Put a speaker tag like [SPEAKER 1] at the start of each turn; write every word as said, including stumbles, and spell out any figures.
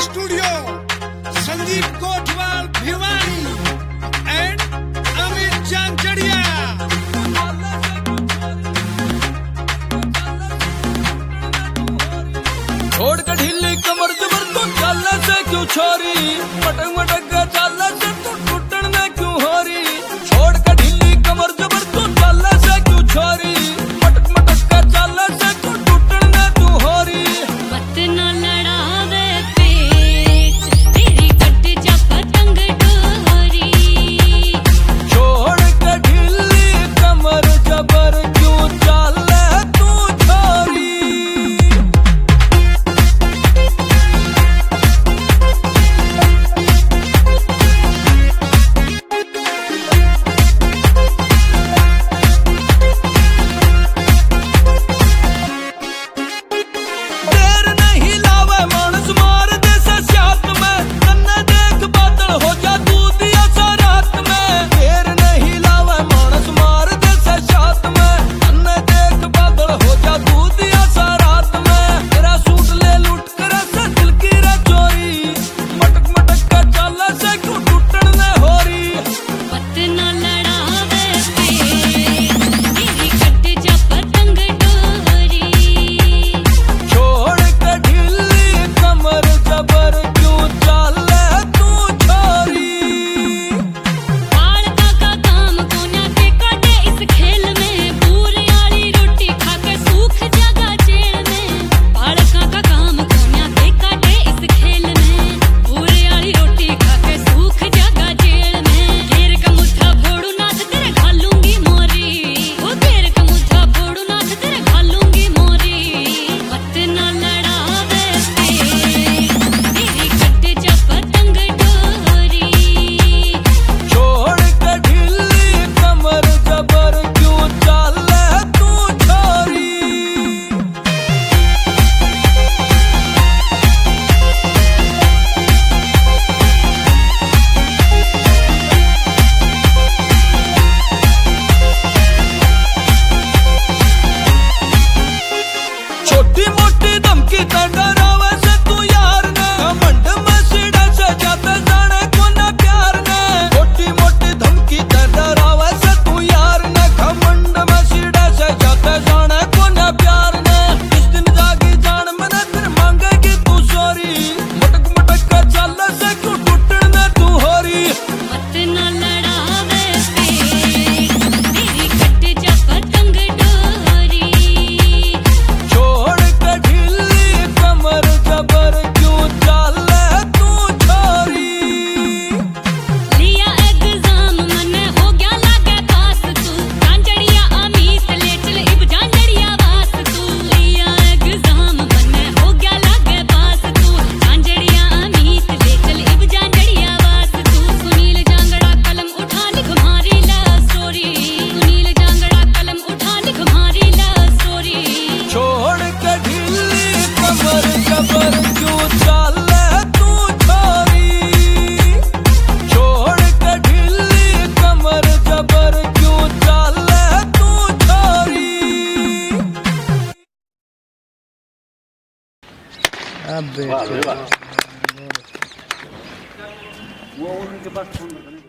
[SPEAKER 1] Studio, Sandeep Kotwal Bhiwani and Amit Janchadiya.
[SPEAKER 2] छोड़ के ढीली कमर जबर तो चल से क्यों छोरी, मटक मटक के चल से तू टूटन में क्यों हो रही। छोड़ के ढीली कमर जबर तो चल से क्यों छोरी, मटक मटक के चल से तू टूटन में तू हो रही।
[SPEAKER 3] मत ना लड़ावे पेट, तेरी कट जा पतंग डोरी।
[SPEAKER 2] छोड़ के ढीली कमर जबर क्यों चल तू छोरी।
[SPEAKER 4] अब वो उनके पास फोन